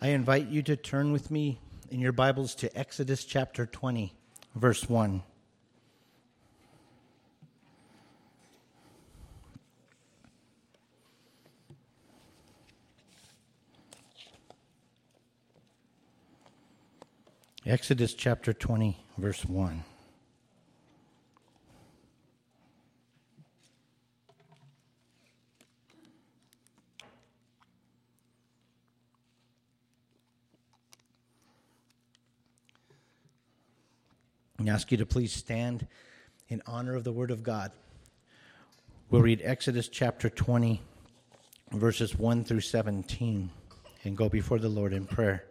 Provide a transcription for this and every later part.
I invite you to turn with me in your Bibles to Exodus chapter 20, verse 1. Exodus chapter 20, verse 1. I ask you to please stand in honor of the Word of God. We'll read Exodus chapter 20, verses 1 through 17, and go before the Lord in prayer.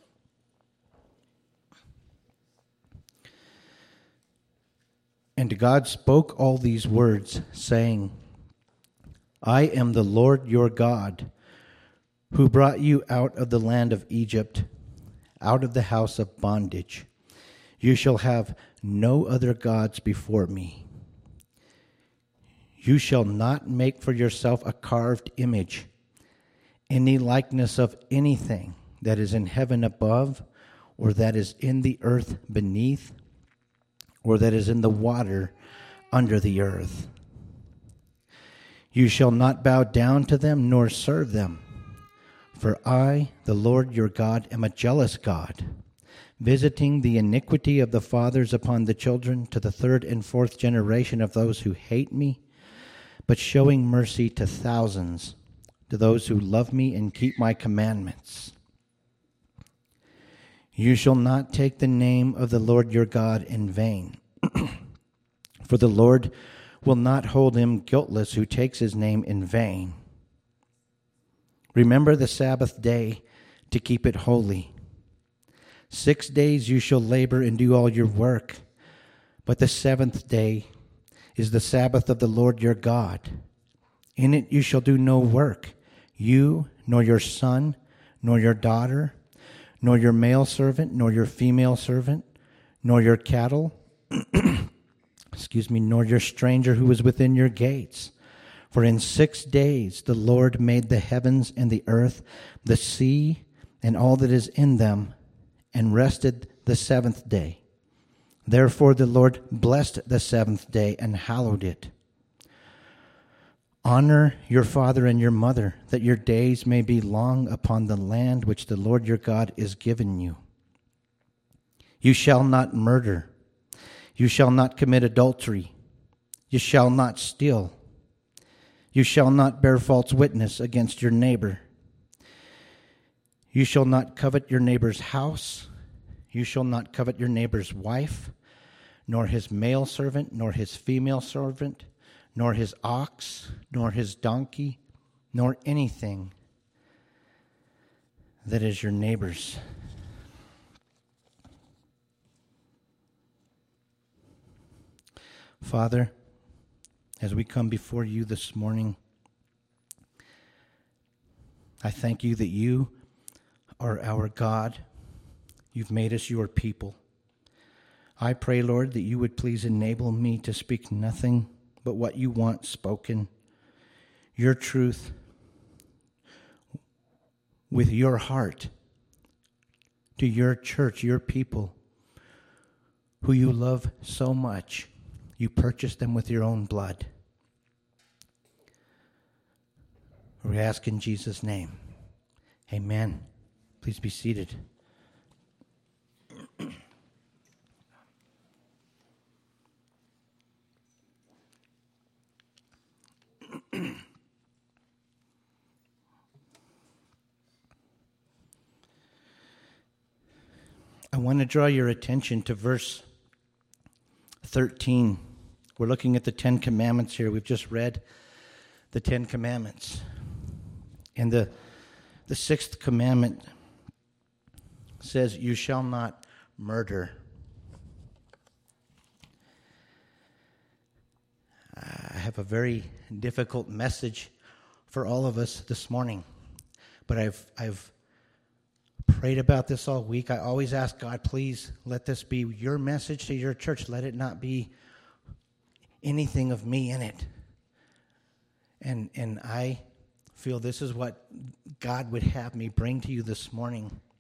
And God spoke all these words, saying, I am the Lord your God, who brought you out of the land of Egypt, out of the house of bondage. You shall have no other gods before me. You shall not make for yourself a carved image, any likeness of anything that is in heaven above, or that is in the earth beneath, or that is in the water under the earth. You shall not bow down to them nor serve them. For I, the Lord your God, am a jealous God, visiting the iniquity of the fathers upon the children to the third and fourth generation of those who hate me, but showing mercy to thousands, to those who love me and keep my commandments. You shall not take the name of the Lord your God in vain, for the Lord will not hold him guiltless who takes his name in vain. Remember the Sabbath day to keep it holy. 6 days you shall labor and do all your work, but the seventh day is the Sabbath of the Lord your God. In it you shall do no work, you, nor your son, nor your daughter, nor your male servant, nor your female servant, nor your cattle, nor your stranger who is within your gates. For in 6 days the Lord made the heavens and the earth, the sea, and all that is in them, and rested the seventh day. Therefore the Lord blessed the seventh day and hallowed it. Honor your father and your mother, that your days may be long upon the land which the Lord your God is giving you. You shall not murder. You shall not commit adultery. You shall not steal. You shall not bear false witness against your neighbor. You shall not covet your neighbor's house. You shall not covet your neighbor's wife, nor his male servant, nor his female servant, nor his ox, nor his donkey, nor anything that is your neighbor's. Father, as we come before you this morning, I thank you that you are our God. You've made us your people. I pray, Lord, that you would please enable me to speak nothing but what you want spoken, your truth, with your heart, to your church, your people, who you love so much. You purchased them with your own blood. We ask in Jesus' name. Amen. Please be seated. I want to draw your attention to verse 13. We're looking at the 10 Commandments here. We've just read the 10 Commandments. And the sixth commandment says, you shall not murder. I have a very difficult message for all of us this morning. But I've prayed about this all week. I always ask God, please let this be your message to your church. Let it not be anything of me in it. And I feel this is what God would have me bring to you this morning.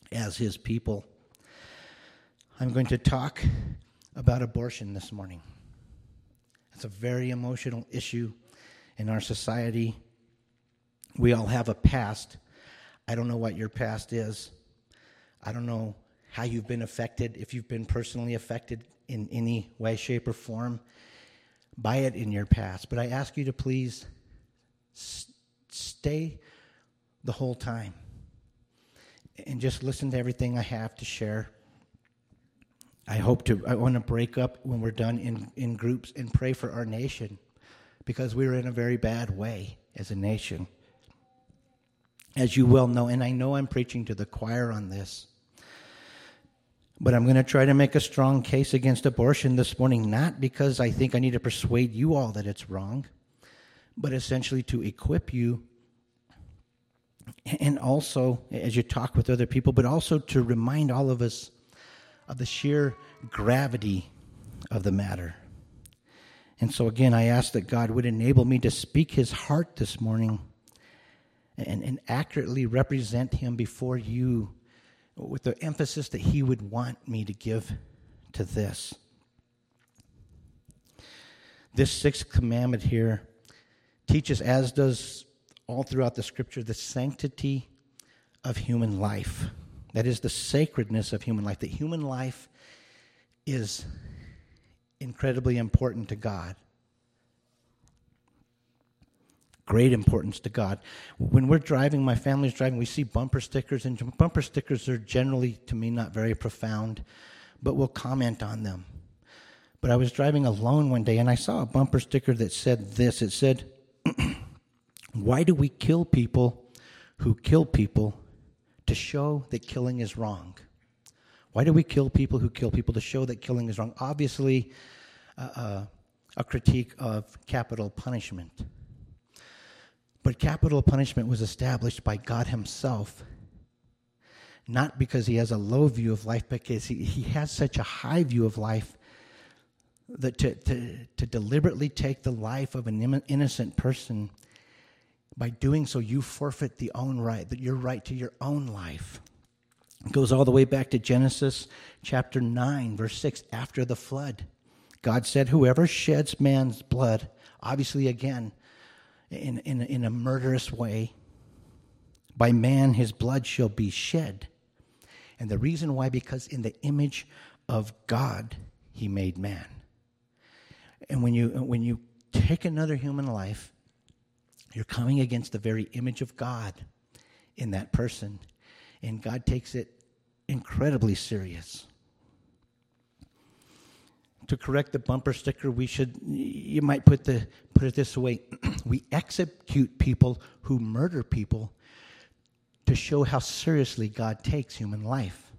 as his people. I'm going to talk about abortion this morning. It's a very emotional issue in our society. We all have a past. I don't know what your past is. I don't know how you've been affected, if you've been personally affected in any way, shape, or form by it in your past. But I ask you to please stay the whole time and just listen to everything I have to share. I want to break up when we're done in groups and pray for our nation, because we're in a very bad way as a nation. As you well know, and I know I'm preaching to the choir on this, but I'm going to try to make a strong case against abortion this morning, not because I think I need to persuade you all that it's wrong, but essentially to equip you, and also as you talk with other people, but also to remind all of us of the sheer gravity of the matter. And so again, I ask that God would enable me to speak his heart this morning and accurately represent him before you with the emphasis that he would want me to give to this. This sixth commandment here teaches, as does all throughout the scripture, the sanctity of human life. That is the sacredness of human life. That human life is incredibly important to God. Great importance to God. When we're driving, my family's driving, we see bumper stickers, and bumper stickers are generally, to me, not very profound, but we'll comment on them. But I was driving alone one day, and I saw a bumper sticker that said this. It said, "Why do we kill people who kill people to show that killing is wrong?" Why do we kill people who kill people to show that killing is wrong? Obviously, a critique of capital punishment. But capital punishment was established by God himself, not because he has a low view of life, but because he has such a high view of life that to deliberately take the life of an innocent person, by doing so, you forfeit your right to your own life. It goes all the way back to Genesis chapter 9, verse 6, after the flood. God said, whoever sheds man's blood, obviously again, in a murderous way, by man his blood shall be shed. And the reason why, because in the image of God he made man. And when you take another human life, you're coming against the very image of God in that person. And God takes it incredibly serious. To correct the bumper sticker, you might put it this way. We execute people who murder people to show how seriously God takes human life.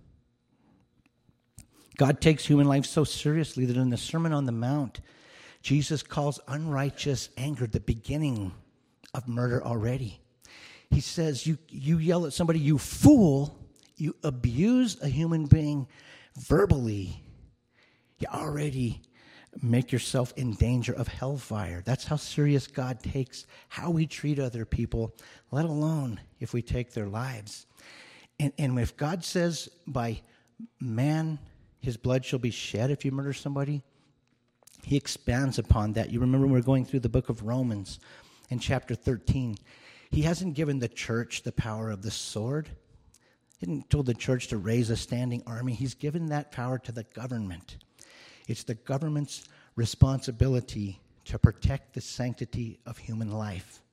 God takes human life so seriously that in the Sermon on the Mount, Jesus calls unrighteous anger the beginning of murder already. He says, you yell at somebody, you fool, you abuse a human being verbally, you already make yourself in danger of hellfire. That's how serious God takes how we treat other people, let alone if we take their lives. And if God says by man his blood shall be shed if you murder somebody, he expands upon that. You remember when we're going through the book of Romans in chapter 13. He hasn't given the church the power of the sword. He didn't told the church to raise a standing army. He's given that power to the government. It's the government's responsibility to protect the sanctity of human life.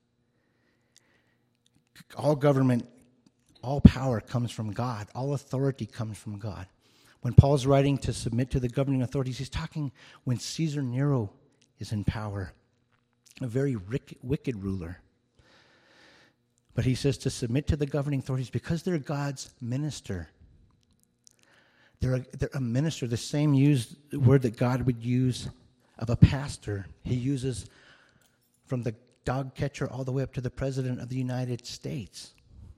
All government, all power comes from God. All authority comes from God. When Paul's writing to submit to the governing authorities, he's talking when Caesar Nero is in power, a very wicked ruler. But he says to submit to the governing authorities because they're God's minister. They're a minister, the same word that God would use of a pastor. He uses from the dog catcher all the way up to the President of the United States.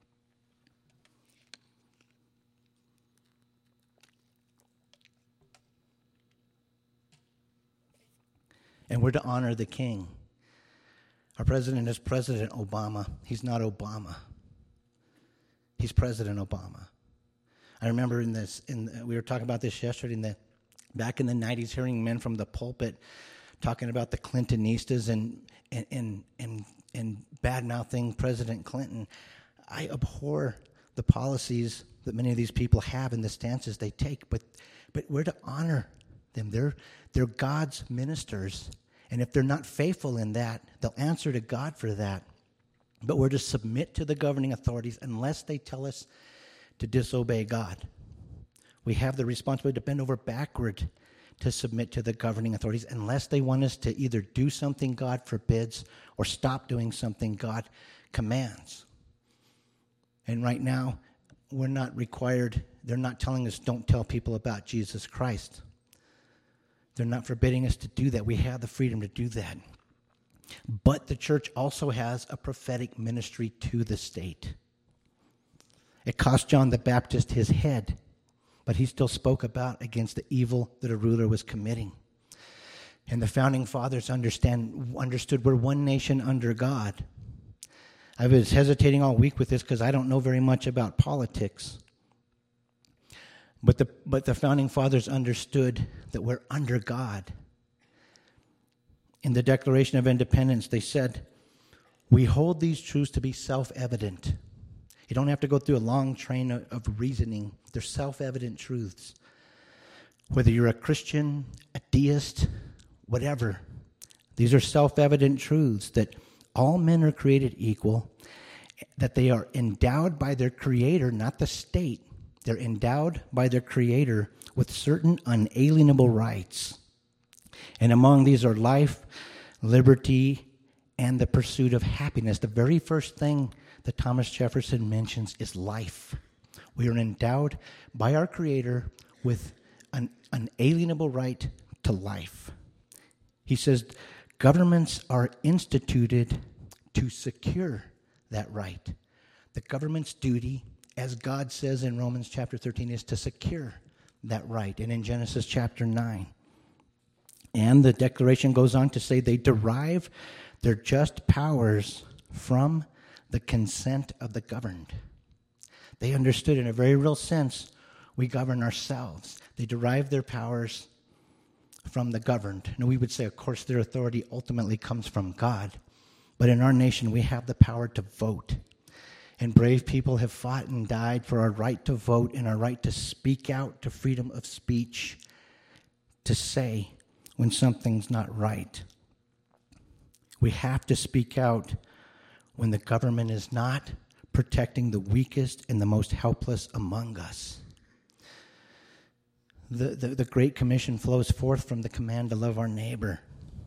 And we're to honor the king. Our president is President Obama. He's not Obama. He's President Obama. I remember we were talking about this yesterday, back in the 90s, hearing men from the pulpit talking about the Clintonistas and bad-mouthing President Clinton. I abhor the policies that many of these people have and the stances they take, but we're to honor them. They're God's ministers, and if they're not faithful in that, they'll answer to God for that. But we're to submit to the governing authorities unless they tell us to disobey God. We have the responsibility to bend over backward to submit to the governing authorities unless they want us to either do something God forbids or stop doing something God commands. And right now, we're not required, they're not telling us don't tell people about Jesus Christ. They're not forbidding us to do that. We have the freedom to do that. But the church also has a prophetic ministry to the state. It cost John the Baptist his head, but he still spoke about against the evil that a ruler was committing. And the founding fathers understood we're one nation under God. I was hesitating all week with this because I don't know very much about politics. But the founding fathers understood that we're under God. In the Declaration of Independence, they said, we hold these truths to be self-evident. You don't have to go through a long train of reasoning. They're self-evident truths. Whether you're a Christian, a deist, whatever, these are self-evident truths that all men are created equal, that they are endowed by their Creator, not the state. They're endowed by their Creator with certain unalienable rights. And among these are life, liberty, and the pursuit of happiness. The very first thing that Thomas Jefferson mentions is life. We are endowed by our Creator with an unalienable right to life. He says governments are instituted to secure that right. The government's duty, as God says in Romans chapter 13, is to secure that right. And in Genesis chapter 9. And the declaration goes on to say they derive their just powers from the consent of the governed. They understood in a very real sense we govern ourselves. They derive their powers from the governed. Now we would say, of course, their authority ultimately comes from God. But in our nation, we have the power to vote. And brave people have fought and died for our right to vote and our right to speak out, to freedom of speech, to say when something's not right. We have to speak out when the government is not protecting the weakest and the most helpless among us. The Great Commission flows forth from the command to love our neighbor.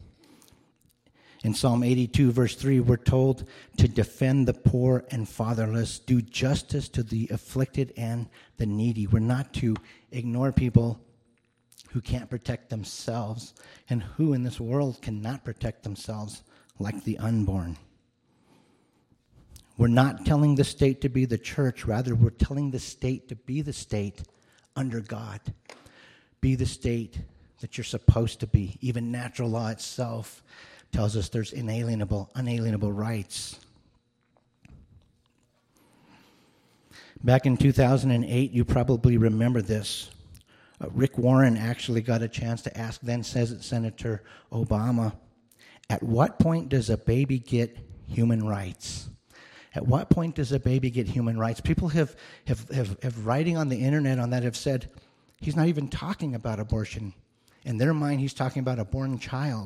In Psalm 82, verse 3, we're told to defend the poor and fatherless, do justice to the afflicted and the needy. We're not to ignore people who can't protect themselves and who in this world cannot protect themselves, like the unborn. We're not telling the state to be the church. Rather, we're telling the state to be the state under God. Be the state that you're supposed to be. Even natural law itself tells us there's unalienable rights. Back in 2008, you probably remember this. Rick Warren actually got a chance to ask then Senator Obama, at what point does a baby get human rights? At what point does a baby get human rights? People have writing on the internet on that have said, he's not even talking about abortion. In their mind, he's talking about a born child.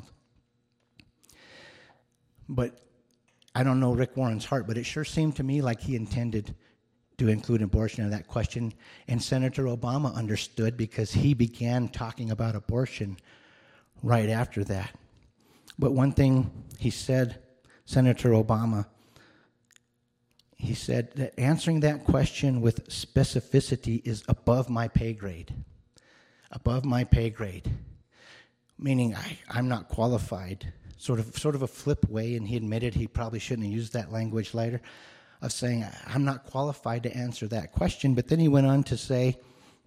But I don't know Rick Warren's heart, but it sure seemed to me like he intended to include abortion in that question. And Senator Obama understood because he began talking about abortion right after that. But one thing he said, Senator Obama, he said that answering that question with specificity is above my pay grade. Above my pay grade. Meaning I'm not qualified. Sort of a flip way, and he admitted he probably shouldn't have used that language later, of saying, I'm not qualified to answer that question. But then he went on to say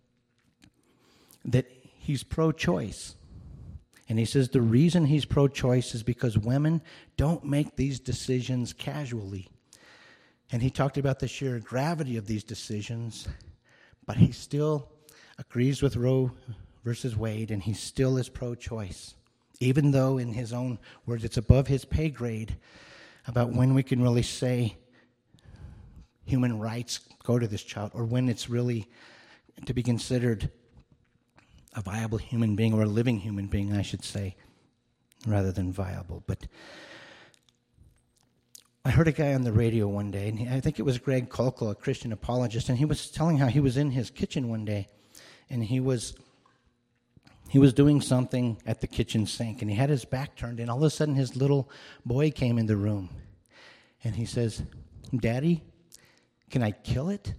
that he's pro-choice. And he says the reason he's pro-choice is because women don't make these decisions casually. And he talked about the sheer gravity of these decisions, but he still agrees with Roe versus Wade, and he still is pro-choice, even though in his own words it's above his pay grade about when we can really say human rights go to this child, or when it's really to be considered a viable human being, or a living human being, I should say, rather than viable. But I heard a guy on the radio one day, and I think it was Greg Koukl, a Christian apologist, and he was telling how he was in his kitchen one day, and he was doing something at the kitchen sink, and he had his back turned, and all of a sudden his little boy came in the room, and he says, "Daddy, can I kill it?"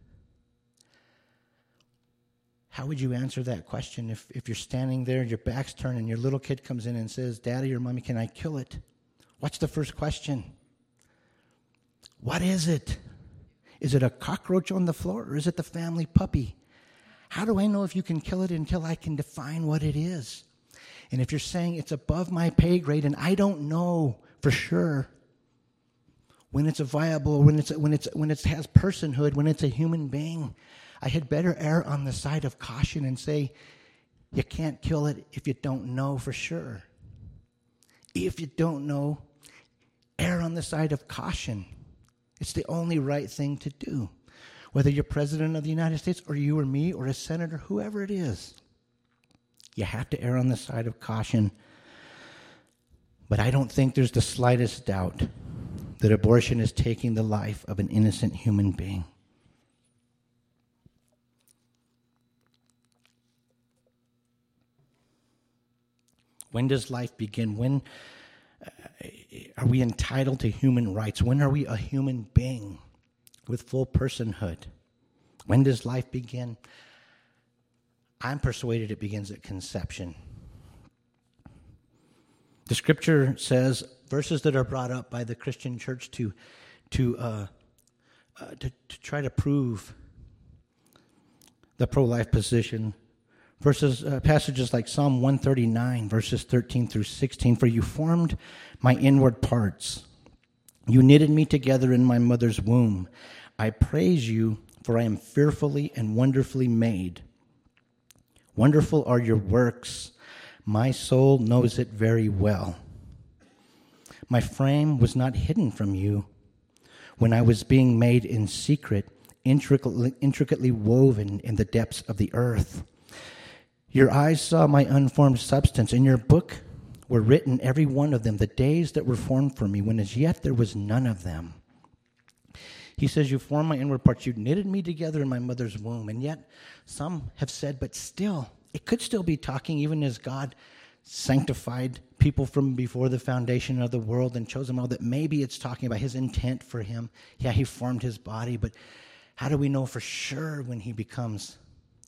How would you answer that question if you're standing there, your back's turned, and your little kid comes in and says, "Daddy or Mommy, can I kill it?" What's the first question? What is it? Is it a cockroach on the floor, or is it the family puppy? How do I know if you can kill it until I can define what it is? And if you're saying it's above my pay grade and I don't know for sure when it's a viable, when it has personhood, when it's a human being, I had better err on the side of caution and say you can't kill it if you don't know for sure. If you don't know, err on the side of caution. It's the only right thing to do. Whether you're president of the United States or you or me or a senator, whoever it is, you have to err on the side of caution. But I don't think there's the slightest doubt that abortion is taking the life of an innocent human being. When does life begin? When are we entitled to human rights? When are we a human being with full personhood? When does life begin? I'm persuaded it begins at conception. The scripture says, verses that are brought up by the Christian church to try to prove the pro-life position. Passages like Psalm 139, verses 13 through 16, "For you formed my inward parts. You knitted me together in my mother's womb. I praise you, for I am fearfully and wonderfully made. Wonderful are your works. My soul knows it very well. My frame was not hidden from you when I was being made in secret, intricately woven in the depths of the earth. Your eyes saw my unformed substance. In your book were written, every one of them, the days that were formed for me, when as yet there was none of them." He says, you formed my inward parts. You knitted me together in my mother's womb. And yet some have said, but still, it could still be talking, even as God sanctified people from before the foundation of the world and chose them all, that maybe it's talking about his intent for him. Yeah, he formed his body, but how do we know for sure when he becomes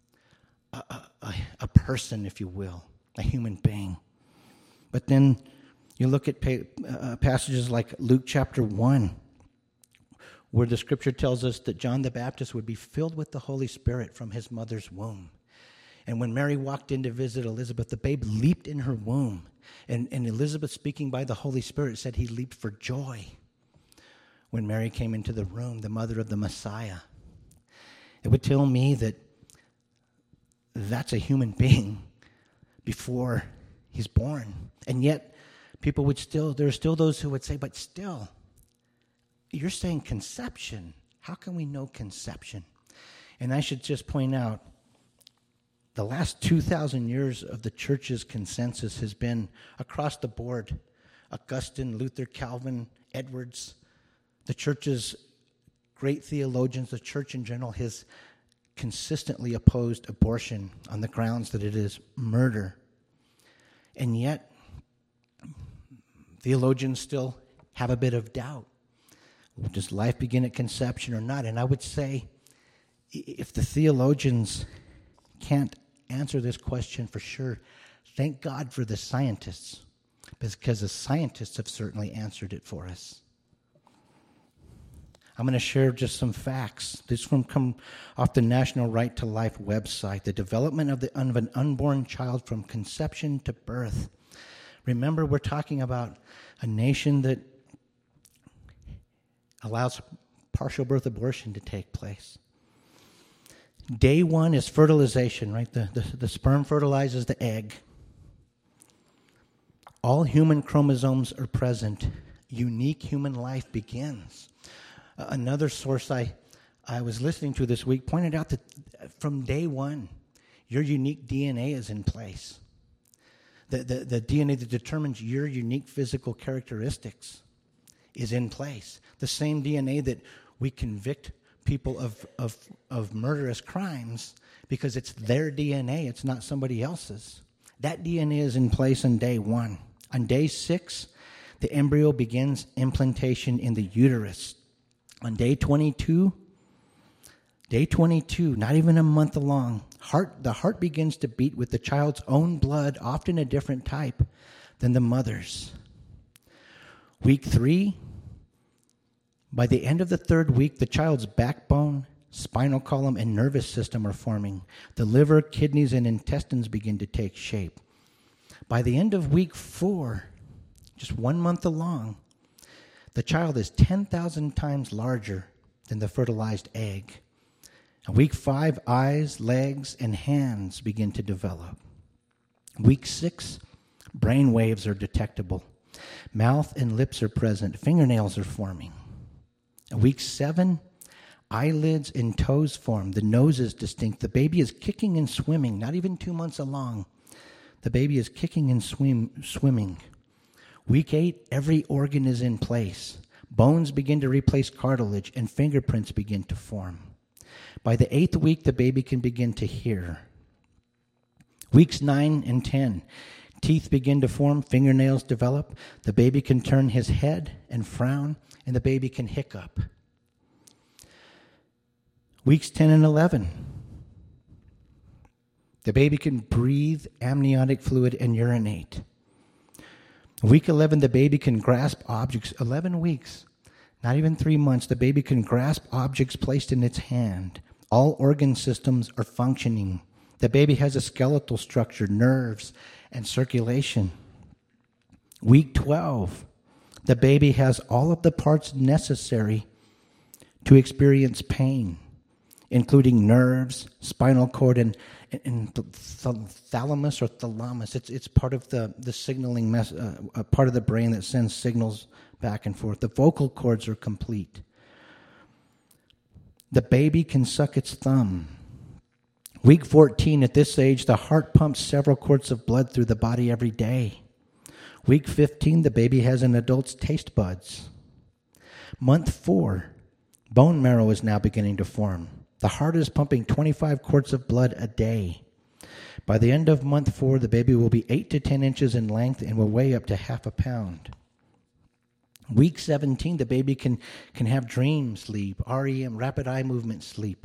a person, if you will, a human being? But then you look at passages like Luke chapter 1, where the scripture tells us that John the Baptist would be filled with the Holy Spirit from his mother's womb. And when Mary walked in to visit Elizabeth, the babe leaped in her womb. And Elizabeth, speaking by the Holy Spirit, said he leaped for joy when Mary came into the room, the mother of the Messiah. It would tell me that that's a human being before he's born. And yet, there are still those who would say, but still, you're saying conception. How can we know conception? And I should just point out, the last 2,000 years of the church's consensus has been across the board. Augustine, Luther, Calvin, Edwards, the church's great theologians, the church in general has consistently opposed abortion on the grounds that it is murder. And yet, theologians still have a bit of doubt. Does life begin at conception or not? And I would say, if the theologians can't answer this question for sure, thank God for the scientists, because the scientists have certainly answered it for us. I'm going to share just some facts. This come off the National Right to Life website. The development of an unborn child from conception to birth. Remember, we're talking about a nation that allows partial birth abortion to take place. Day one is fertilization, right? The sperm fertilizes the egg. All human chromosomes are present. Unique human life begins. Another source I was listening to this week pointed out that from day one, your unique DNA is in place. The DNA that determines your unique physical characteristics is in place. The same DNA that we convict people of murderous crimes because it's their DNA, it's not somebody else's. That DNA is in place on day one. On day 6, the embryo begins implantation in the uterus. On day 22, not even a month along, the heart begins to beat with the child's own blood, often a different type than the mother's. Week 3, by the end of the 3rd week, the child's backbone, spinal column, and nervous system are forming. The liver, kidneys, and intestines begin to take shape. By the end of week 4, just 1 month along, the child is 10,000 times larger than the fertilized egg. And week 5, eyes, legs, and hands begin to develop. Week 6, brain waves are detectable. Mouth and lips are present. Fingernails are forming. Week 7, eyelids and toes form. The nose is distinct. The baby is kicking and swimming, not even 2 months along. The baby is kicking and swimming. Week 8, every organ is in place. Bones begin to replace cartilage, and fingerprints begin to form. By the 8th week, the baby can begin to hear. Weeks 9 and 10, teeth begin to form, fingernails develop. The baby can turn his head and frown, and the baby can hiccup. Weeks 10 and 11, the baby can breathe amniotic fluid and urinate. Week 11, the baby can grasp objects. 11 weeks, not even 3 months, the baby can grasp objects placed in its hand. All organ systems are functioning. The baby has a skeletal structure, nerves, and circulation. Week 12, the baby has all of the parts necessary to experience pain, including nerves, spinal cord, and thalamus or thalamus. It's part of the signaling part of the brain that sends signals back and forth. The vocal cords are complete. The baby can suck its thumb. Week 14, at this age, the heart pumps several quarts of blood through the body every day. Week 15, the baby has an adult's taste buds. Month 4, bone marrow is now beginning to form. The heart is pumping 25 quarts of blood a day. By the end of month 4, the baby will be 8 to 10 inches in length and will weigh up to half a pound. Week 17, the baby can have dream sleep, REM, rapid eye movement sleep.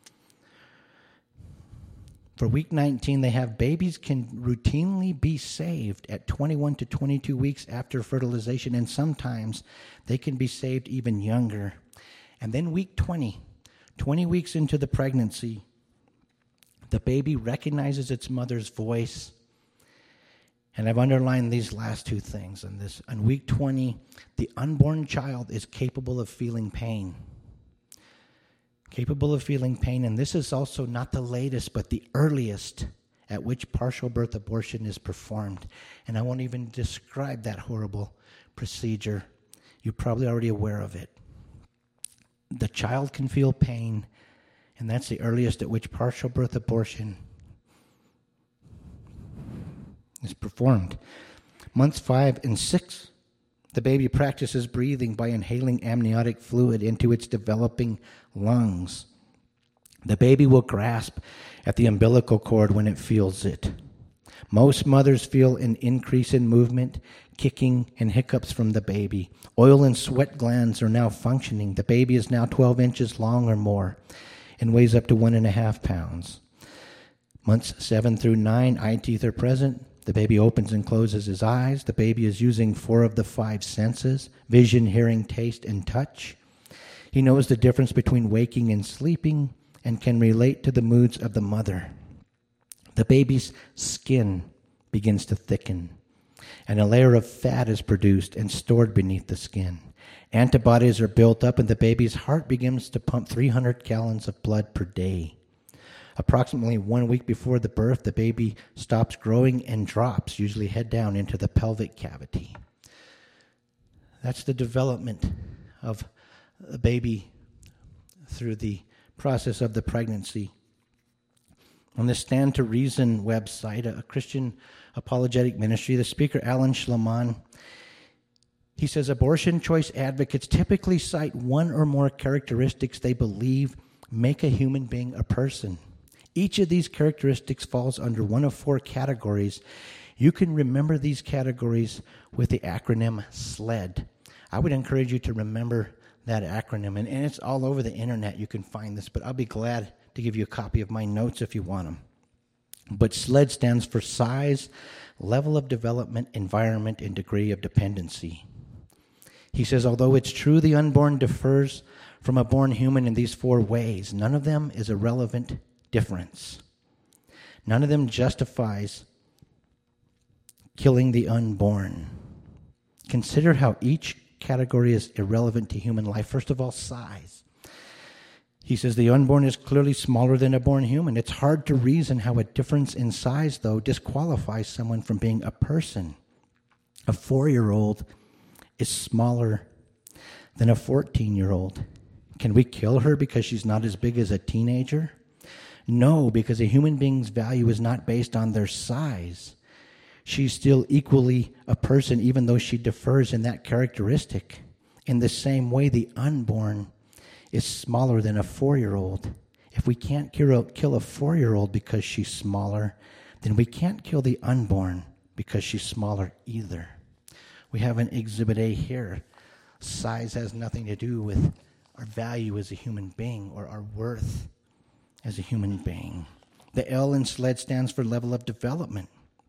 For week 19, they have babies can routinely be saved at 21 to 22 weeks after fertilization, and sometimes they can be saved even younger. And then week 20 weeks into the pregnancy, the baby recognizes its mother's voice. And I've underlined these last 2 things on this. On week 20, the unborn child is capable of feeling pain. Capable of feeling pain, and this is also not the latest, but the earliest at which partial birth abortion is performed. And I won't even describe that horrible procedure. You're probably already aware of it. The child can feel pain, and that's the earliest at which partial birth abortion is performed. Months 5 and 6, the baby practices breathing by inhaling amniotic fluid into its developing lungs. The baby will grasp at the umbilical cord when it feels it. Most mothers feel an increase in movement, kicking, and hiccups from the baby. Oil and sweat glands are now functioning. The baby is now 12 inches long or more and weighs up to 1.5 pounds. Months 7 through 9, eye teeth are present. The baby opens and closes his eyes. The baby is using 4 of the 5 senses: vision, hearing, taste, and touch. He knows the difference between waking and sleeping and can relate to the moods of the mother. The baby's skin begins to thicken, and a layer of fat is produced and stored beneath the skin. Antibodies are built up, and the baby's heart begins to pump 300 gallons of blood per day. Approximately 1 week before the birth, the baby stops growing and drops, usually head down into the pelvic cavity. That's the development of a baby through the process of the pregnancy. On the Stand to Reason website, a Christian apologetic ministry, the speaker Alan Schleman, he says abortion choice advocates typically cite one or more characteristics they believe make a human being a person. Each of these characteristics falls under one of 4 categories. You can remember these categories with the acronym SLED. I would encourage you to remember that acronym, and it's all over the internet. You can find this, but I'll be glad to give you a copy of my notes if you want them. But SLED stands for size, level of development, environment, and degree of dependency. He says, although it's true the unborn differs from a born human in these 4 ways, none of them is a relevant difference. None of them justifies killing the unborn. Consider how each category is irrelevant to human life. First of all, size. He says the unborn is clearly smaller than a born human. It's hard to reason how a difference in size, though, disqualifies someone from being a person. A 4-year-old is smaller than a 14-year-old. Can we kill her because she's not as big as a teenager? No, because a human being's value is not based on their size. She's still equally a person, even though she differs in that characteristic. In the same way, the unborn is smaller than a 4-year-old. If we can't kill a 4-year-old because she's smaller, then we can't kill the unborn because she's smaller either. We have an Exhibit A here. Size has nothing to do with our value as a human being or our worth as a human being. The L in SLED stands for level of development.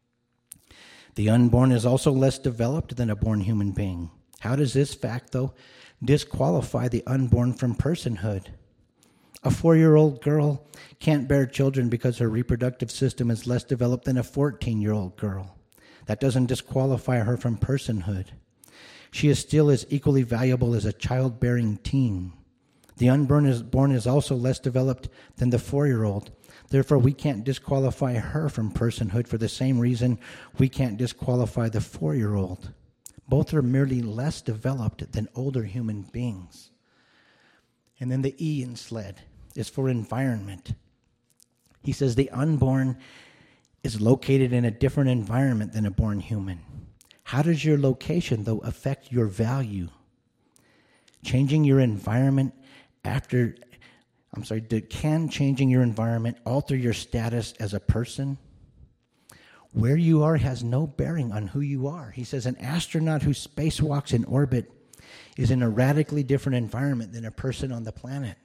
The unborn is also less developed than a born human being. How does this fact, though, disqualify the unborn from personhood? A 4-year-old girl can't bear children because her reproductive system is less developed than a 14-year-old girl. That doesn't disqualify her from personhood. She is still as equally valuable as a childbearing teen. The unborn is also less developed than the 4-year-old. Therefore, we can't disqualify her from personhood for the same reason we can't disqualify the 4-year-old. Both are merely less developed than older human beings. And then the E in SLED is for environment. He says the unborn is located in a different environment than a born human. How does your location, though, affect your value? Changing your environment can changing your environment alter your status as a person? Where you are has no bearing on who you are. He says an astronaut who spacewalks in orbit is in a radically different environment than a person on the planet.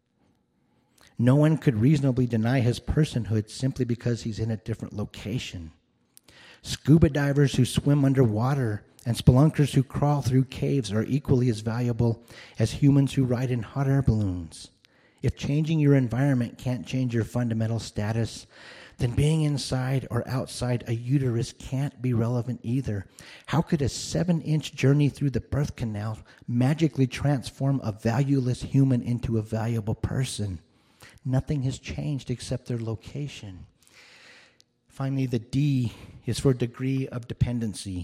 No one could reasonably deny his personhood simply because he's in a different location. Scuba divers who swim underwater and spelunkers who crawl through caves are equally as valuable as humans who ride in hot air balloons. If changing your environment can't change your fundamental status, then being inside or outside a uterus can't be relevant either. How could a 7-inch journey through the birth canal magically transform a valueless human into a valuable person? Nothing has changed except their location. Finally, the D is for degree of dependency.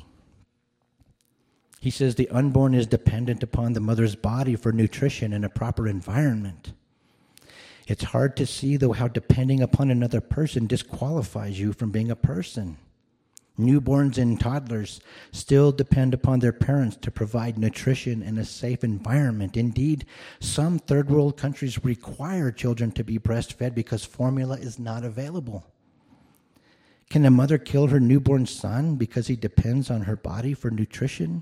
He says the unborn is dependent upon the mother's body for nutrition and a proper environment. It's hard to see, though, how depending upon another person disqualifies you from being a person. Newborns and toddlers still depend upon their parents to provide nutrition and a safe environment. Indeed, some third world countries require children to be breastfed because formula is not available. Can a mother kill her newborn son because he depends on her body for nutrition?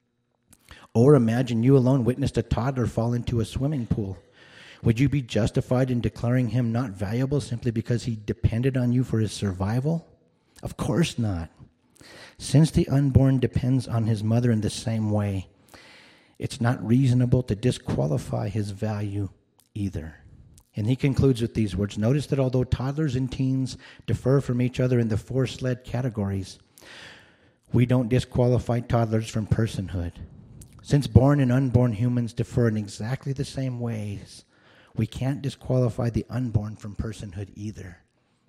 Or imagine you alone witnessed a toddler fall into a swimming pool. Would you be justified in declaring him not valuable simply because he depended on you for his survival? Of course not. Since the unborn depends on his mother in the same way, it's not reasonable to disqualify his value either. And he concludes with these words. Notice that although toddlers and teens differ from each other in the 4 SLED categories, we don't disqualify toddlers from personhood. Since born and unborn humans differ in exactly the same ways, We can't disqualify the unborn from personhood either.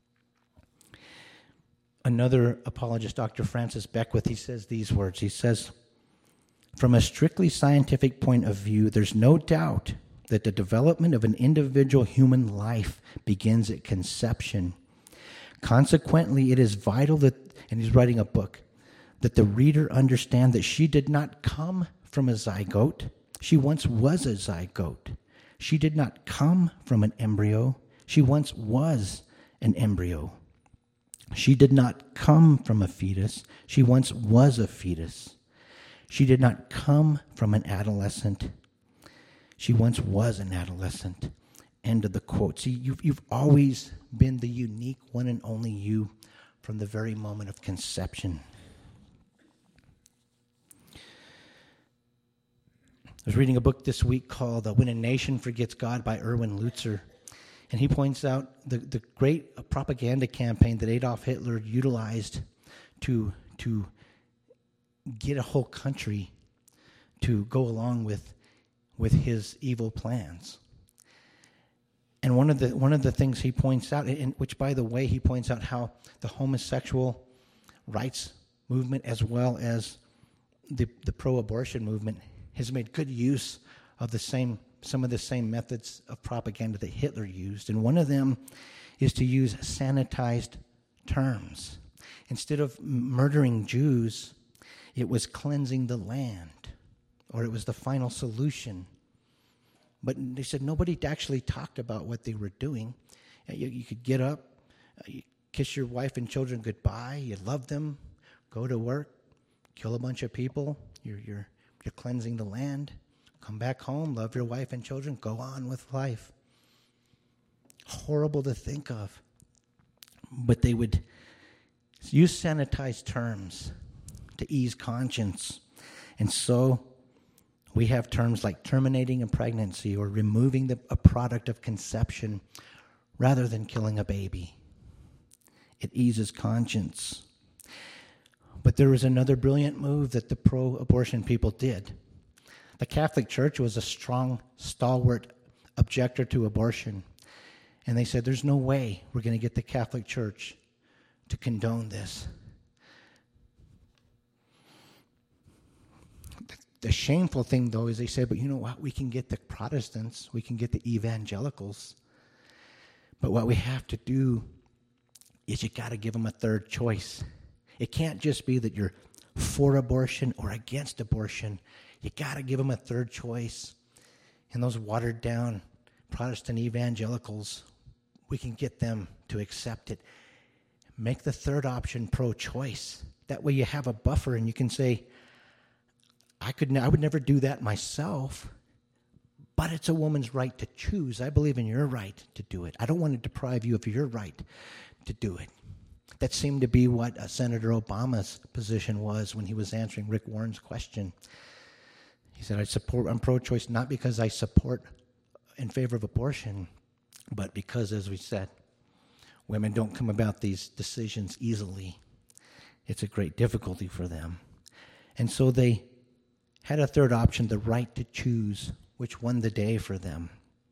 Another apologist, Dr. Francis Beckwith, he says these words. He says, from a strictly scientific point of view, there's no doubt that the development of an individual human life begins at conception. Consequently, it is vital that, and he's writing a book, that the reader understand that she did not come from a zygote. She once was a zygote. She did not come from an embryo. She once was an embryo. She did not come from a fetus. She once was a fetus. She did not come from an adolescent. She once was an adolescent. End of the quote. See, you've always been the unique one and only you from the very moment of conception. I was reading a book this week called When a Nation Forgets God by Erwin Lutzer. And he points out the great propaganda campaign that Adolf Hitler utilized to get a whole country to go along with his evil plans. And one of the things he points out, and which by the way he points out how the homosexual rights movement as well as the pro-abortion movement has made good use of some of the same methods of propaganda that Hitler used. And one of them is to use sanitized terms. Instead of murdering Jews, it was cleansing the land, or it was the final solution. But they said nobody actually talked about what they were doing. You could get up, you kiss your wife and children goodbye, you love them, go to work, kill a bunch of people, you're cleansing the land. Come back home, love your wife and children, go on with life. Horrible to think of. But they would use sanitized terms to ease conscience. And so we have terms like terminating a pregnancy or removing a product of conception rather than killing a baby. It eases conscience. But there was another brilliant move that the pro-abortion people did. The Catholic Church was a strong, stalwart objector to abortion. And they said, there's no way we're going to get the Catholic Church to condone this. The shameful thing, though, is they said, but you know what? We can get the Protestants, we can get the evangelicals. But what we have to do is you got to give them a third choice. It can't just be that you're for abortion or against abortion. You got to give them a third choice. And those watered down Protestant evangelicals, we can get them to accept it. Make the third option pro-choice. That way you have a buffer and you can say, I would never do that myself, but it's a woman's right to choose. I believe in your right to do it. I don't want to deprive you of your right to do it. That seemed to be what Senator Obama's position was when he was answering Rick Warren's question. He said, I'm pro-choice not because I support in favor of abortion, but because, as we said, women don't come about these decisions easily. It's a great difficulty for them. And so they had a third option, the right to choose which won the day for them.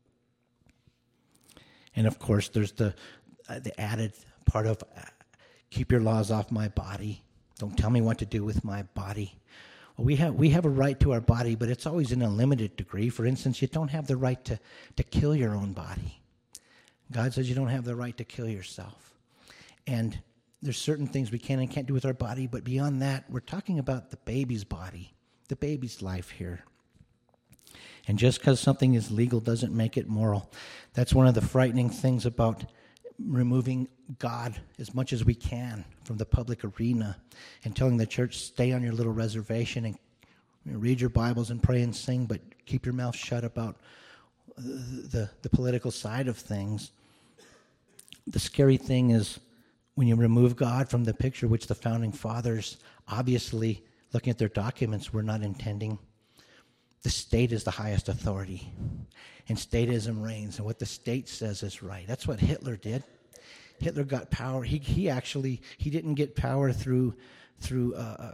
And of course, there's the added part of keep your laws off my body. Don't tell me what to do with my body. Well, we have a right to our body, but it's always in a limited degree. For instance, you don't have the right to kill your own body. God says you don't have the right to kill yourself. And there's certain things we can and can't do with our body, but beyond that, we're talking about the baby's body, the baby's life here. And just because something is legal doesn't make it moral. That's one of the frightening things about removing God as much as we can from the public arena and telling the church, stay on your little reservation and read your Bibles and pray and sing, but keep your mouth shut about the political side of things. The scary thing is when you remove God from the picture, which the founding fathers, obviously, looking at their documents, were not intending. The state is the highest authority, and statism reigns, and what the state says is right. That's what Hitler did. Hitler got power. He didn't get power through a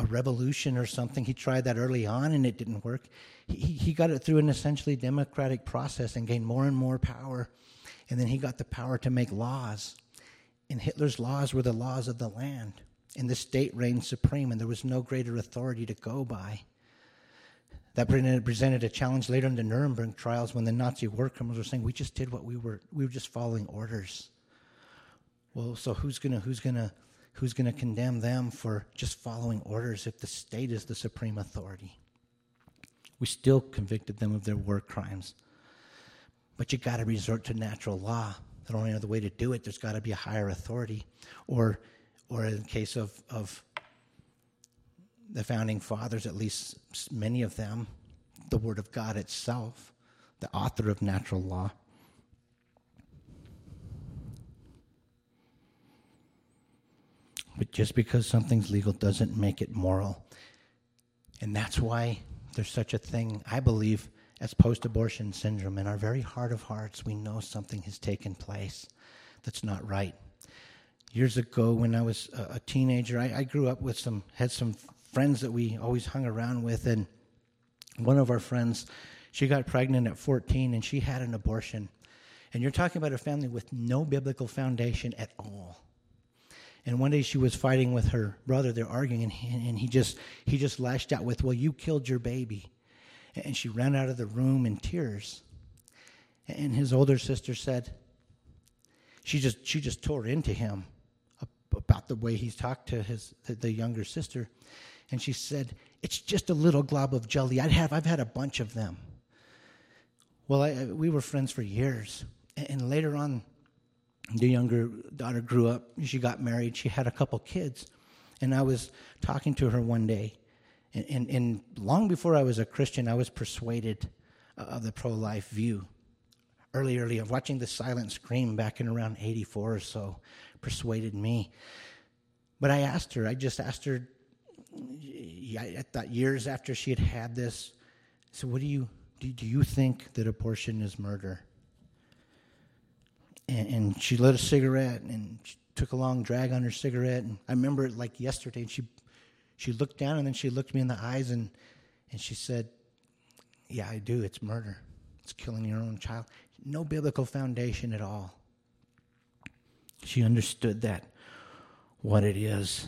a revolution or something. He tried that early on and it didn't work. He got it through an essentially democratic process and gained more and more power. And then he got the power to make laws. And Hitler's laws were the laws of the land. And the state reigned supreme, and there was no greater authority to go by. That presented a challenge later in the Nuremberg trials when the Nazi war criminals were saying, we just did what we were just following orders. Well, so who's gonna condemn them for just following orders if the state is the supreme authority? We still convicted them of their war crimes. But you got to resort to natural law. The only other way to do it, there's got to be a higher authority. Or in the case of the founding fathers, at least many of them, the Word of God itself, the author of natural law. But just because something's legal doesn't make it moral. And that's why there's such a thing, I believe, as post-abortion syndrome. In our very heart of hearts, we know something has taken place that's not right. Years ago, when I was a teenager, I grew up with had some friends that we always hung around with, and one of our friends, she got pregnant at 14, and she had an abortion. And you're talking about a family with no biblical foundation at all. And one day she was fighting with her brother. They're arguing, and he just lashed out with, well, you killed your baby. And she ran out of the room in tears. And his older sister said, she just tore into him about the way he's talked to the younger sister. And she said, it's just a little glob of jelly. I've had a bunch of them. Well, we were friends for years. And later on, the younger daughter grew up. She got married. She had a couple kids. And I was talking to her one day. And long before I was a Christian, I was persuaded of the pro-life view. Early, of watching The Silent Scream back in around 84 or so, persuaded me. But I just asked her, I thought years after she had this, so what do you think that abortion is murder? And she lit a cigarette, and she took a long drag on her cigarette, and I remember it like yesterday, and she looked down, and then she looked me in the eyes, and she said, yeah, I do, it's murder. It's killing your own child. No biblical foundation at all. She understood that, what it is.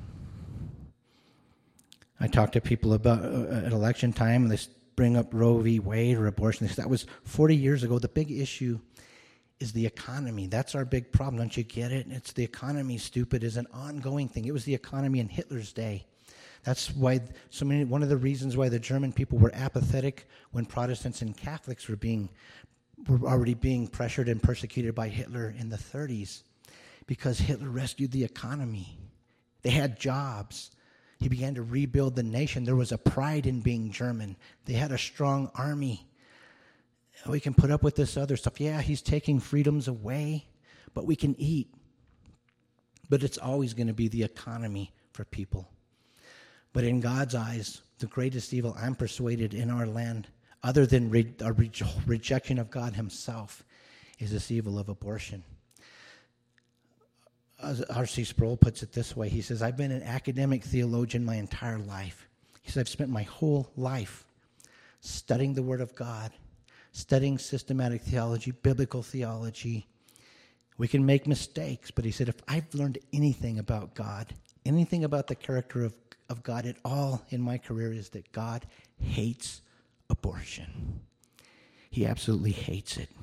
I talk to people about at election time, and they bring up Roe v. Wade or abortion. That was 40 years ago. The big issue is the economy. That's our big problem. Don't you get it? It's the economy, stupid, is an ongoing thing. It was the economy in Hitler's day. That's why one of the reasons why the German people were apathetic when Protestants and Catholics were already being pressured and persecuted by Hitler in the 30s, because Hitler rescued the economy. They had jobs. He began to rebuild the nation. There was a pride in being German. They had a strong army. We can put up with this other stuff. Yeah, he's taking freedoms away, but we can eat. But it's always going to be the economy for people. But in God's eyes, the greatest evil, I'm persuaded, in our land, other than a rejection of God himself, is this evil of abortion. As R.C. Sproul puts it this way, he says, I've been an academic theologian my entire life. He says, I've spent my whole life studying the Word of God, studying systematic theology, biblical theology. We can make mistakes, but he said, if I've learned anything about God, anything about the character of God at all in my career, is that God hates abortion. He absolutely hates it.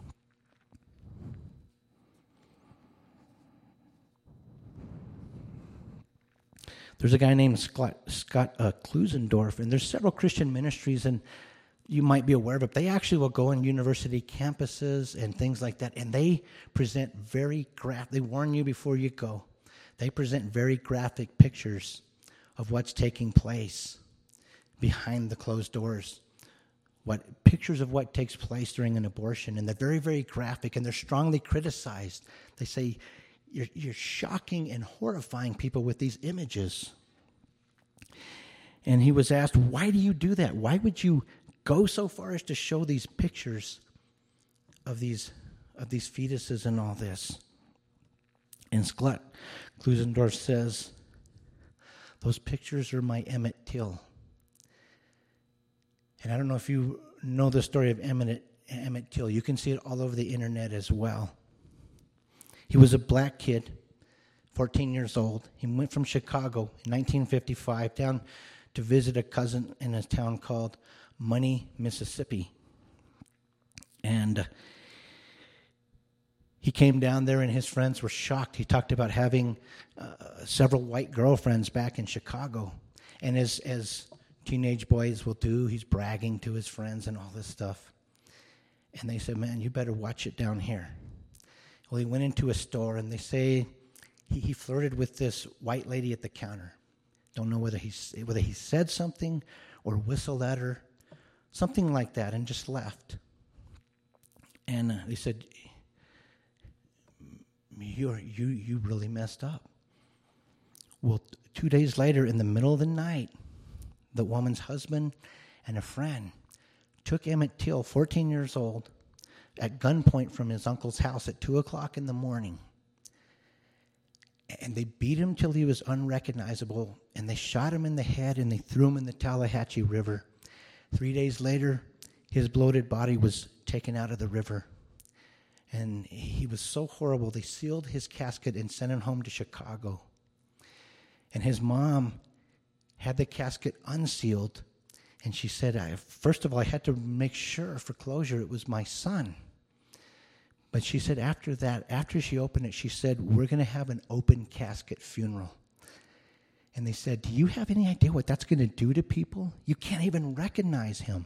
There's a guy named Scott Klusendorf, and there's several Christian ministries, and you might be aware of it. They actually will go on university campuses and things like that, and they present they warn you before you go. They present very graphic pictures of what's taking place behind the closed doors. Pictures of what takes place during an abortion, and they're very, very graphic, and they're strongly criticized. They say, you're shocking and horrifying people with these images. And he was asked, why do you do that? Why would you go so far as to show these pictures of these fetuses and all this? And Scott Klusendorf says, Those pictures are my Emmett Till. And I don't know if you know the story of Emmett Till. You can see it all over the internet as well. He was a black kid, 14 years old. He went from Chicago in 1955 down to visit a cousin in a town called Money, Mississippi. And he came down there and his friends were shocked. He talked about having several white girlfriends back in Chicago. And as teenage boys will do, he's bragging to his friends and all this stuff. And they said, man, you better watch it down here. Well, he went into a store, and they say he flirted with this white lady at the counter. Don't know whether he said something or whistled at her, something like that, and just left. And they said, you really messed up. Well, 2 days later, in the middle of the night, the woman's husband and a friend took Emmett Till, 14 years old, at gunpoint from his uncle's house at 2 o'clock in the morning. And they beat him till he was unrecognizable, and they shot him in the head, and they threw him in the Tallahatchie River. 3 days later, his bloated body was taken out of the river. And he was so horrible, they sealed his casket and sent him home to Chicago. And his mom had the casket unsealed, and she said, first of all, I had to make sure for closure it was my son. But she said after she opened it, she said, we're going to have an open casket funeral. And they said, do you have any idea what that's going to do to people? You can't even recognize him.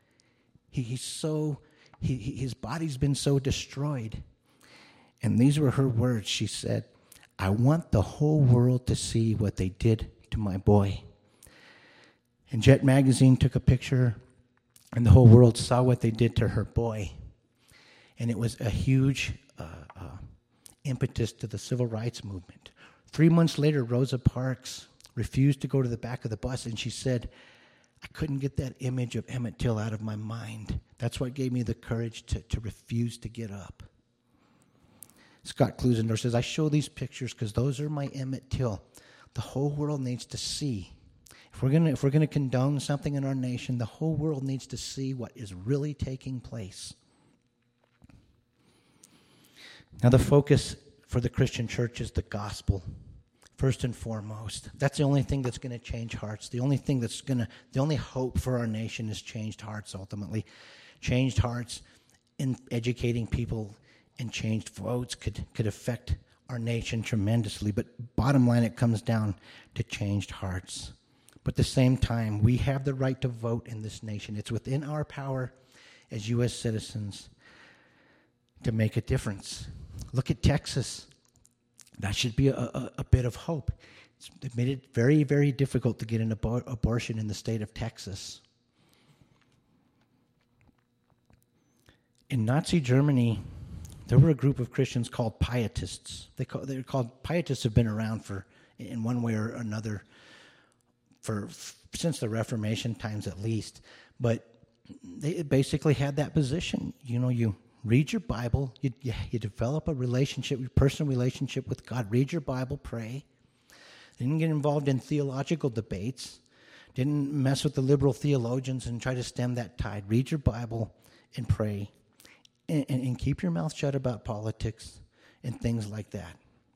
His body's been so destroyed. And these were her words. She said, I want the whole world to see what they did to my boy. And Jet Magazine took a picture, and the whole world saw what they did to her boy. And it was a huge impetus to the civil rights movement. 3 months later, Rosa Parks refused to go to the back of the bus, and she said, I couldn't get that image of Emmett Till out of my mind. That's what gave me the courage to refuse to get up. Scott Klusendorf says, I show these pictures because those are my Emmett Till. The whole world needs to see. If we're gonna condone something in our nation, the whole world needs to see what is really taking place. Now, the focus for the Christian church is the gospel, first and foremost. That's the only thing that's going to change hearts. The only hope for our nation is changed hearts, ultimately. Changed hearts in educating people and changed votes could affect our nation tremendously. But bottom line, it comes down to changed hearts. But at the same time, we have the right to vote in this nation. It's within our power as U.S. citizens to make a difference. Look at Texas. That should be a bit of hope. It made it very, very difficult to get an abortion in the state of Texas. In Nazi Germany, there were a group of Christians called Pietists. They're called Pietists have been around for, in one way or another, since the Reformation times at least. But they basically had that position. You read your Bible, you develop a personal relationship with God. Read your Bible, pray. Didn't get involved in theological debates. Didn't mess with the liberal theologians and try to stem that tide. Read your Bible and pray. And keep your mouth shut about politics and things like that.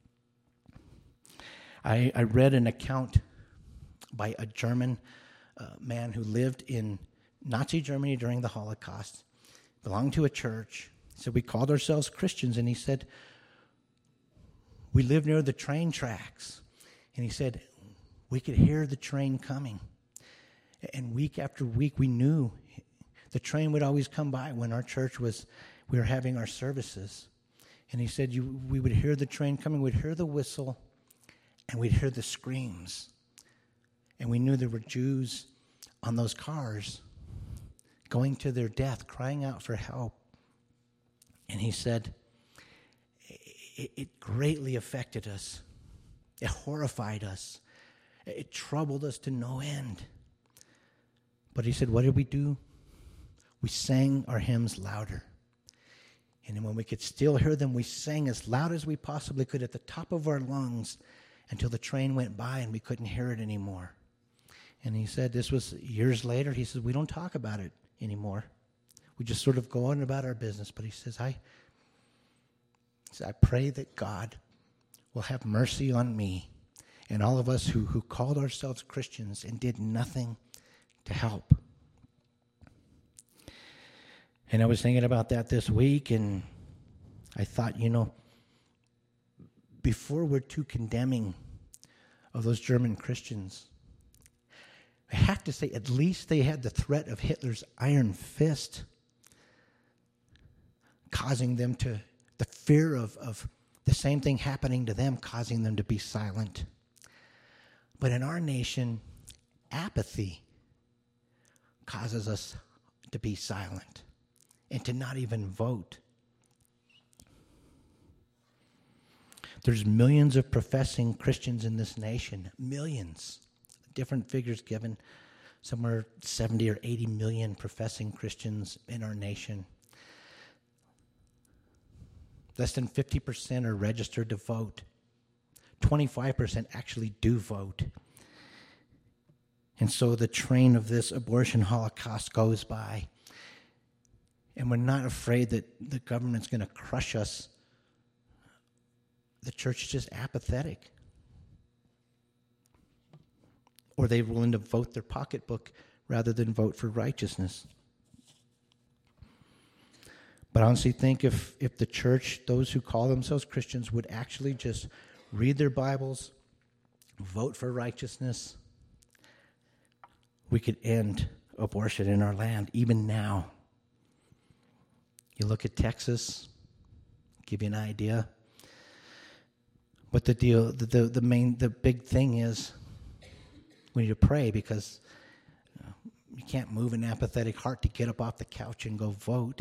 I read an account by a German man who lived in Nazi Germany during the Holocaust, belonged to a church. He said, we called ourselves Christians, and he said, we lived near the train tracks. And he said, we could hear the train coming. And week after week, we knew the train would always come by when we were having our services. And he said, we would hear the train coming, we'd hear the whistle, and we'd hear the screams. And we knew there were Jews on those cars going to their death, crying out for help. And he said, it greatly affected us. It horrified us. It troubled us to no end. But he said, what did we do? We sang our hymns louder. And when we could still hear them, we sang as loud as we possibly could at the top of our lungs. until the train went by and we couldn't hear it anymore. And he said, this was years later, he says, we don't talk about it anymore. We just sort of go on about our business. But he says, I pray that God will have mercy on me and all of us who called ourselves Christians and did nothing to help. And I was thinking about that this week, and I thought, before we're too condemning of those German Christians, I have to say, at least they had the threat of Hitler's iron fist causing them to, the fear of the same thing happening to them, causing them to be silent. But in our nation, apathy causes us to be silent and to not even vote. There's millions of professing Christians in this nation, millions. Different figures given, somewhere 70 or 80 million professing Christians in our nation. Less than 50% are registered to vote. 25% actually do vote. And so the train of this abortion holocaust goes by. And we're not afraid that the government's going to crush us. The church is just apathetic. Or they're willing to vote their pocketbook rather than vote for righteousness. But I honestly think if the church, those who call themselves Christians, would actually just read their Bibles, vote for righteousness, we could end abortion in our land, even now. You look at Texas, give you an idea. But the deal, the big thing is, we need to pray, because you can't move an apathetic heart to get up off the couch and go vote.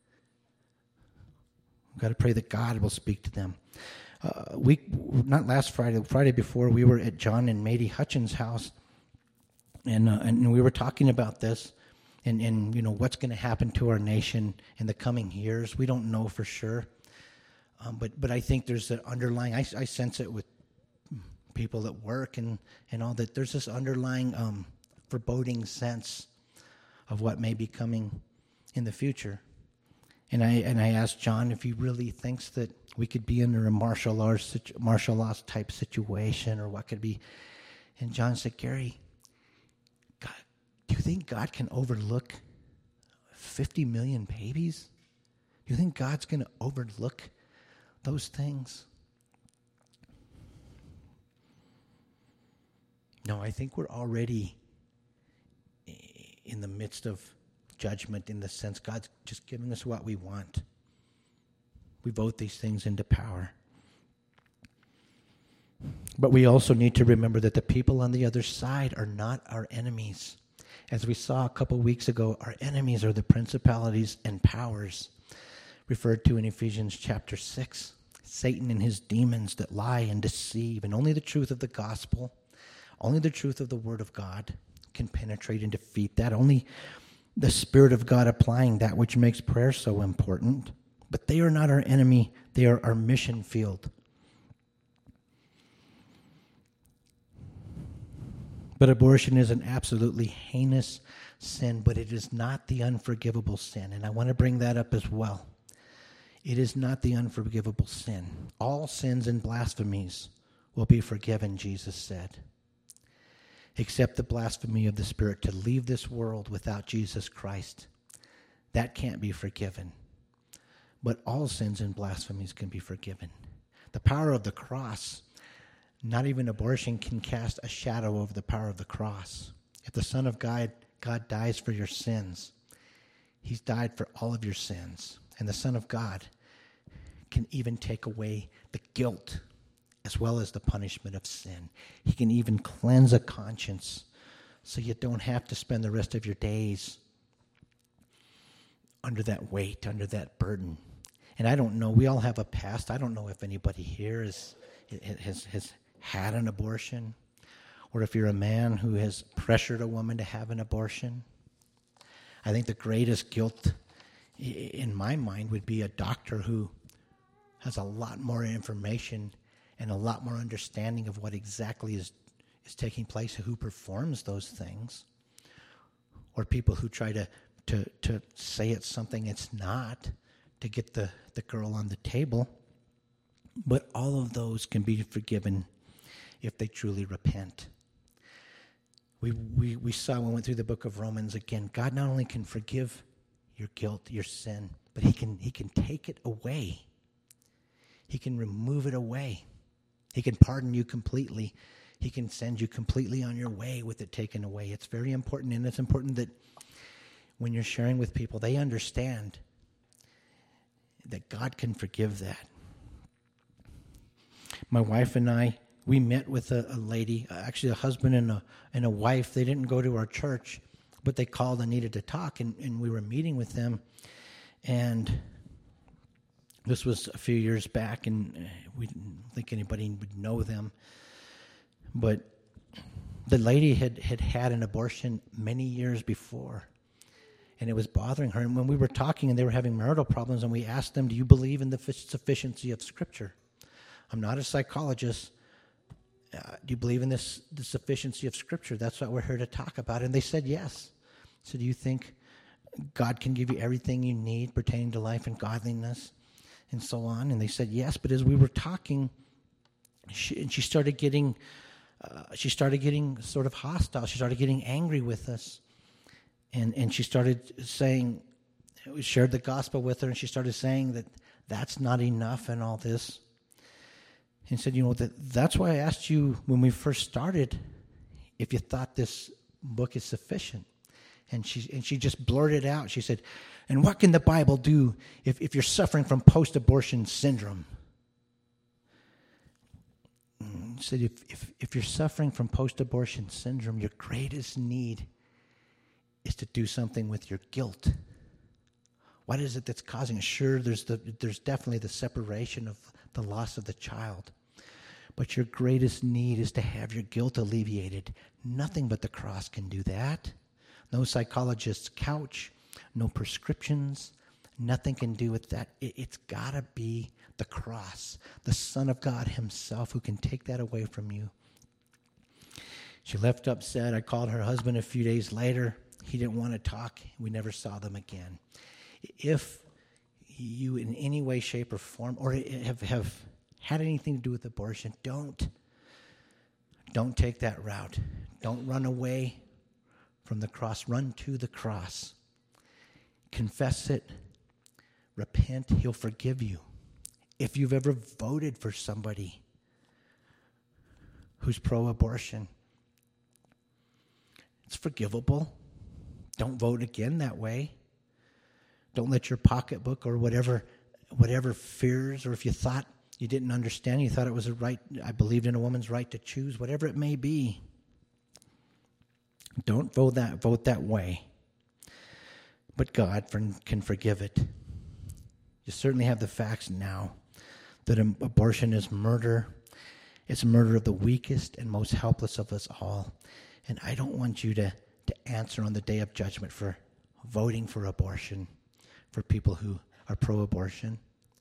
We've got to pray that God will speak to them. Not last Friday, Friday before, we were at John and Mady Hutchins' house, and we were talking about this, and what's going to happen to our nation in the coming years. We don't know for sure, but I think there's an underlying. I sense it with people at work and all that. There's this underlying foreboding sense of what may be coming in the future. And I asked John if he really thinks that we could be under a martial law type situation, or what could be. And John said, Gary, God, do you think God can overlook 50 million babies? Do you think God's going to overlook those things? No, I think we're already in the midst of judgment, in the sense God's just giving us what we want. We vote these things into power. But we also need to remember that the people on the other side are not our enemies. As we saw a couple weeks ago, our enemies are the principalities and powers referred to in Ephesians chapter 6. Satan and his demons that lie and deceive, and only the truth of the gospel, only the truth of the Word of God can penetrate and defeat that. Only the Spirit of God applying that which makes prayer so important. But they are not our enemy. They are our mission field. But abortion is an absolutely heinous sin, but it is not the unforgivable sin. And I want to bring that up as well. It is not the unforgivable sin. All sins and blasphemies will be forgiven, Jesus said, except the blasphemy of the Spirit, to leave this world without Jesus Christ. That can't be forgiven. But all sins and blasphemies can be forgiven. The power of the cross, not even abortion can cast a shadow over the power of the cross. If the Son of God dies for your sins, he's died for all of your sins. And the Son of God can even take away the guilt as well as the punishment of sin. He can even cleanse a conscience so you don't have to spend the rest of your days under that weight, under that burden. And I don't know, we all have a past. I don't know if anybody here has had an abortion, or if you're a man who has pressured a woman to have an abortion. I think the greatest guilt in my mind would be a doctor who has a lot more information and a lot more understanding of what exactly is taking place, who performs those things, or people who try to say it's something it's not to get the girl on the table. But all of those can be forgiven if they truly repent. We saw when we went through the book of Romans again, God not only can forgive your guilt, your sin, but he can take it away. He can remove it away. He can pardon you completely. He can send you completely on your way with it taken away. It's very important, and it's important that when you're sharing with people, they understand that God can forgive that. My wife and I, we met with a lady, actually a husband and a wife. They didn't go to our church, but they called and needed to talk, and we were meeting with them. And this was a few years back, and we didn't think anybody would know them. But the lady had an abortion many years before, and it was bothering her. And when we were talking and they were having marital problems, and we asked them, do you believe in the sufficiency of Scripture? I'm not a psychologist. Do you believe in the sufficiency of Scripture? That's what we're here to talk about. And they said yes. So do you think God can give you everything you need pertaining to life and godliness and so on? And they said yes. But as we were talking, she started getting sort of hostile. She started getting angry with us. And she started saying, we shared the gospel with her, and she started saying that that's not enough and all this. And said, that's why I asked you when we first started if you thought this book is sufficient. And she just blurted out. She said, and what can the Bible do if you're suffering from post-abortion syndrome? And she said, if you're suffering from post-abortion syndrome, your greatest need is to do something with your guilt. What is it that's causing it? Sure, there's definitely the separation of the loss of the child. But your greatest need is to have your guilt alleviated. Nothing but the cross can do that. No psychologist's couch, no prescriptions, nothing can do with that. It's got to be the cross, the Son of God himself who can take that away from you. She left upset. I called her husband a few days later. He didn't want to talk. We never saw them again. If you in any way, shape, or form, or have had anything to do with abortion, don't take that route. Don't run away from the cross. Run to the cross. Confess it. Repent. He'll forgive you. If you've ever voted for somebody who's pro-abortion, it's forgivable. Don't vote again that way. Don't let your pocketbook or whatever fears, or if you thought you didn't understand, you thought it was a right, I believed in a woman's right to choose, whatever it may be. Don't vote that way. But God can forgive it. You certainly have the facts now that abortion is murder. It's murder of the weakest and most helpless of us all. And I don't want you to answer on the day of judgment for voting for abortion, for people who are pro-abortion.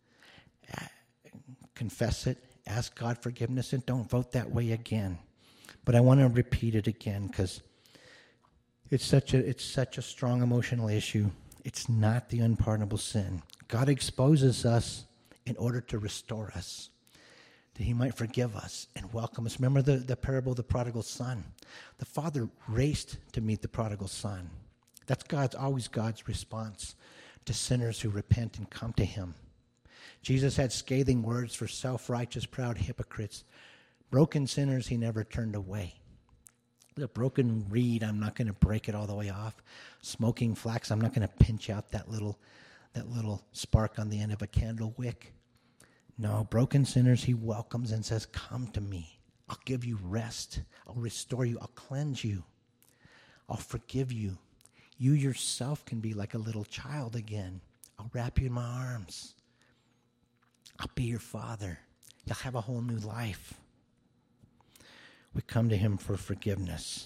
Confess it, ask God forgiveness, and don't vote that way again. But I want to repeat it again because it's such a strong emotional issue. It's not the unpardonable sin. God exposes us in order to restore us, that he might forgive us and welcome us. Remember the parable of the prodigal son? The father raced to meet the prodigal son. That's always God's response to sinners who repent and come to him. Jesus had scathing words for self-righteous, proud hypocrites. Broken sinners he never turned away. The broken reed, I'm not going to break it all the way off. Smoking flax, I'm not going to pinch out that little spark on the end of a candle wick. No, broken sinners he welcomes and says, come to me. I'll give you rest. I'll restore you. I'll cleanse you. I'll forgive you. You yourself can be like a little child again. I'll wrap you in my arms. I'll be your father. You'll have a whole new life. We come to him for forgiveness.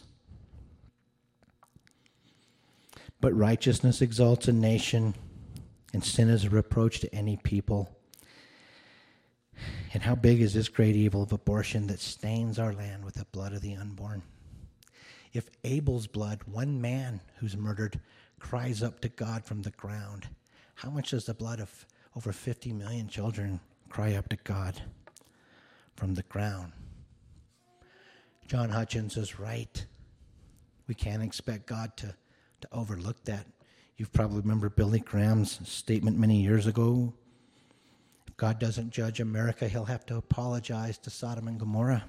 But righteousness exalts a nation, and sin is a reproach to any people. And how big is this great evil of abortion that stains our land with the blood of the unborn? If Abel's blood, one man who's murdered, cries up to God from the ground, how much does the blood of over 50 million children cry up to God from the ground? John Hutchins is right. We can't expect God to overlook that. You probably remember Billy Graham's statement many years ago. If God doesn't judge America, he'll have to apologize to Sodom and Gomorrah.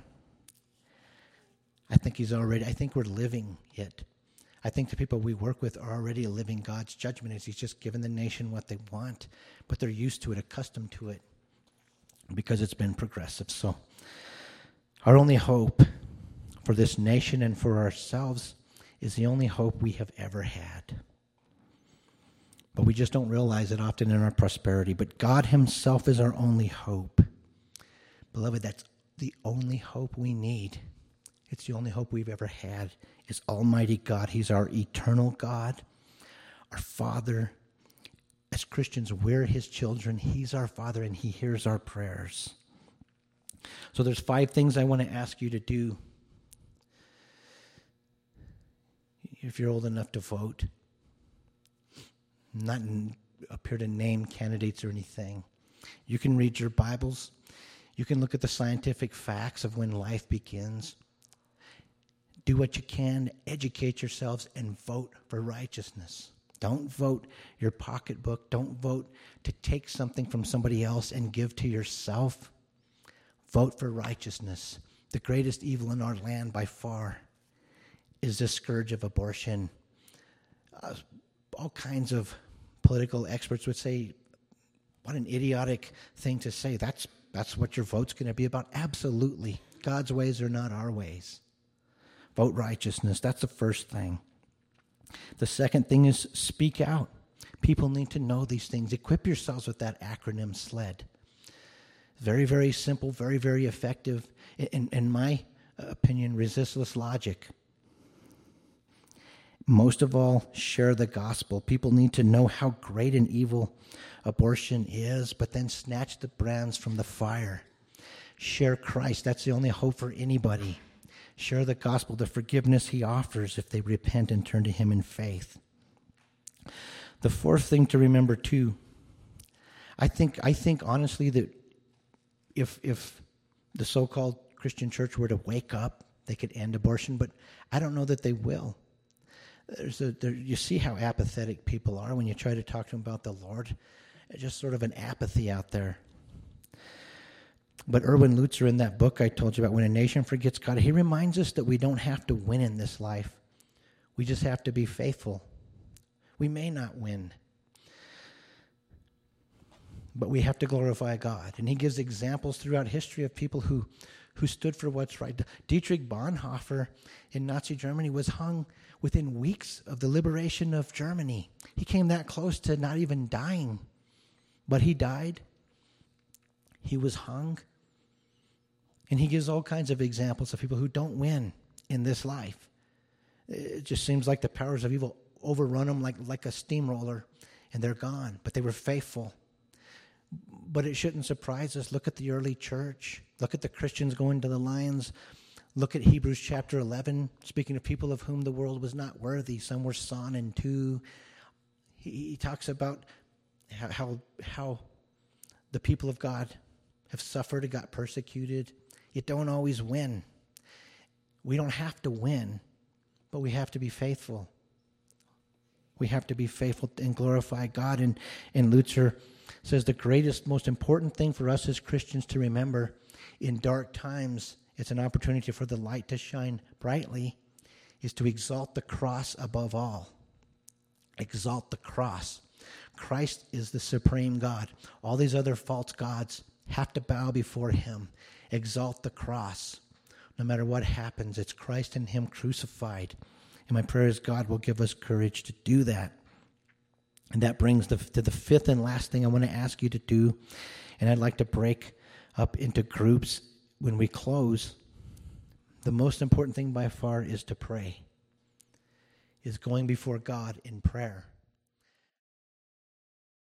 I think we're living it. I think the people we work with are already living God's judgment as he's just given the nation what they want, but they're used to it, accustomed to it, because it's been progressive. So our only hope for this nation and for ourselves is the only hope we have ever had. But we just don't realize it often in our prosperity. But God himself is our only hope. Beloved, that's the only hope we need. It's the only hope we've ever had, is Almighty God. He's our eternal God, our Father. As Christians, we're his children. He's our Father, and he hears our prayers. So there's 5 things I want to ask you to do if you're old enough to vote. Not up here to name candidates or anything. You can read your Bibles. You can look at the scientific facts of when life begins. Do what you can, educate yourselves, and vote for righteousness. Don't vote your pocketbook. Don't vote to take something from somebody else and give to yourself. Vote for righteousness. The greatest evil in our land by far is the scourge of abortion. All kinds of political experts would say, what an idiotic thing to say. That's what your vote's going to be about. Absolutely. God's ways are not our ways. Vote righteousness. That's the first thing. The second thing is speak out. People need to know these things. Equip yourselves with that acronym SLED. Very, very simple, very, very effective. In my opinion, resistless logic. Most of all, share the gospel. People need to know how great and evil abortion is, but then snatch the brands from the fire. Share Christ. That's the only hope for anybody. Share the gospel, the forgiveness he offers if they repent and turn to him in faith. The fourth thing to remember too, I think honestly that if the so-called Christian church were to wake up, they could end abortion, but I don't know that they will. You see how apathetic people are when you try to talk to them about the Lord. It's just sort of an apathy out there. But Erwin Lutzer, in that book I told you about, When a Nation Forgets God, he reminds us that we don't have to win in this life. We just have to be faithful. We may not win, but we have to glorify God. And he gives examples throughout history of people who stood for what's right. Dietrich Bonhoeffer in Nazi Germany was hung within weeks of the liberation of Germany. He came that close to not even dying, but he died. He was hung. And he gives all kinds of examples of people who don't win in this life. It just seems like the powers of evil overrun them like a steamroller, and they're gone. But they were faithful. But it shouldn't surprise us. Look at the early church. Look at the Christians going to the lions. Look at Hebrews chapter 11, speaking of people of whom the world was not worthy. Some were sawn in two. He talks about how the people of God have suffered and got persecuted. You don't always win. We don't have to win, but we have to be faithful. We have to be faithful and glorify God. And Lutzer says the greatest, most important thing for us as Christians to remember in dark times, it's an opportunity for the light to shine brightly, is to exalt the cross above all. Exalt the cross. Christ is the supreme God. All these other false gods have to bow before him. Exalt the cross. No matter what happens, it's Christ and him crucified. And my prayer is God will give us courage to do that. And that brings to the fifth and last thing I want to ask you to do. And I'd like to break up into groups when we close. The most important thing by far is to pray. Is going before God in prayer.